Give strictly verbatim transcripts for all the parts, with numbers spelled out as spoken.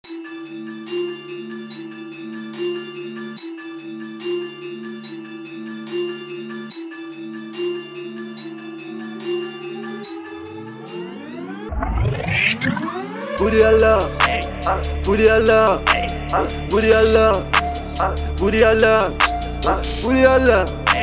Booty Allah, booty Allah, booty Allah, booty Allah, booty Allah,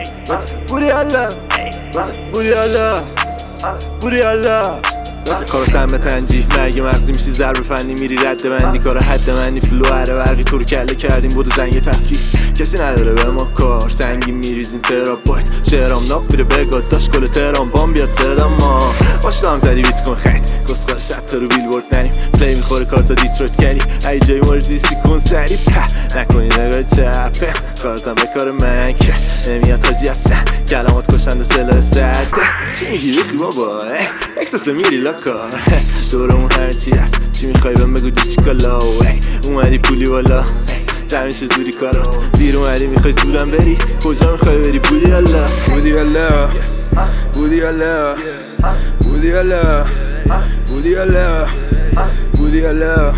booty Allah, booty Allah, booty Allah. کارو سمت تنجیح مرگ مغزی میشی ضرب فنی میری رد بندی کار حد منی فلو هره برقی تو رو کله کردیم بودو زنگ تفریح کسی نداره به ما کار سنگی میریزیم ترابایت شهرام ناب بیره بگاد داشت کل تهران بام بیاد صدا ما باشتام زدی بیت کن خرید کسکار شد تا رو بیلبورد نریم پلی میخوره کارتا دیترویت کردی ای جای مورد دیسی کن سری په نکنی نگاه چپه کارتم به کار من که نمیاد تاجی هستن کلمات کشنده سلاح سرده چی میگی بخی بابا یک دوسته میری لاکار دورمون هرچی هست چی میخوای بهم بگو دی چی کالا اومدی پولی والا همیشه زوری کارات دیر اومدی میخوای زورم بری کجا میخوای بری بودی الله بودی الله بودی الله بودی الله بودی الله بودی الله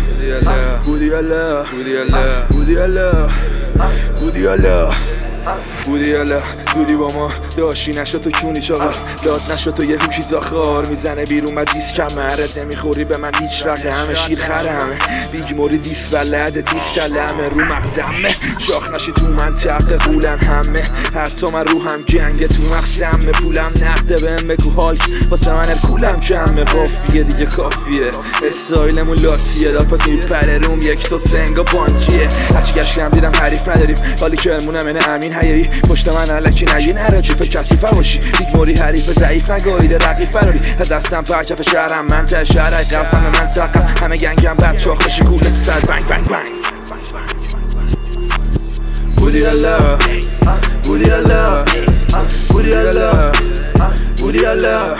بودی الله بودی الله بودی الله بودی الله بودی الله زودی با ما داشتی نشد تو کونی چاقال داد نشد تو یه هوشی زاخار میزنه بیرون و دیس کمرت نمیخوری به من هیچ رقه همه شیر خره همه بیگ موری دیس ولده دیس کله همه رو مغزمه شاخ نشی تو منطقه قولن همه حتی من روحم جنگه تو مغزمه پولم نقده بهم بگو هالک واسه من کولم کمه قافیه دیگه کافیه استایلمون لاتیه داد پس میپره روم یک تا سنگا پانچیه هرچی گشتم دیدم حریف نداریم حالی که المونم اینه امین حیایی پشت من علکی نگی نراجی فکر کسیفه باشی بیگ موری حریف ضعیف نگاهیده رقیب فراری از دستم پرکف شهرم من ته شهر قفم منطقم همه گنگم بد چاخ بشی گوله تو سر بنگ بنگ بنگ بودی الله بودی الله بودی الله بودی الله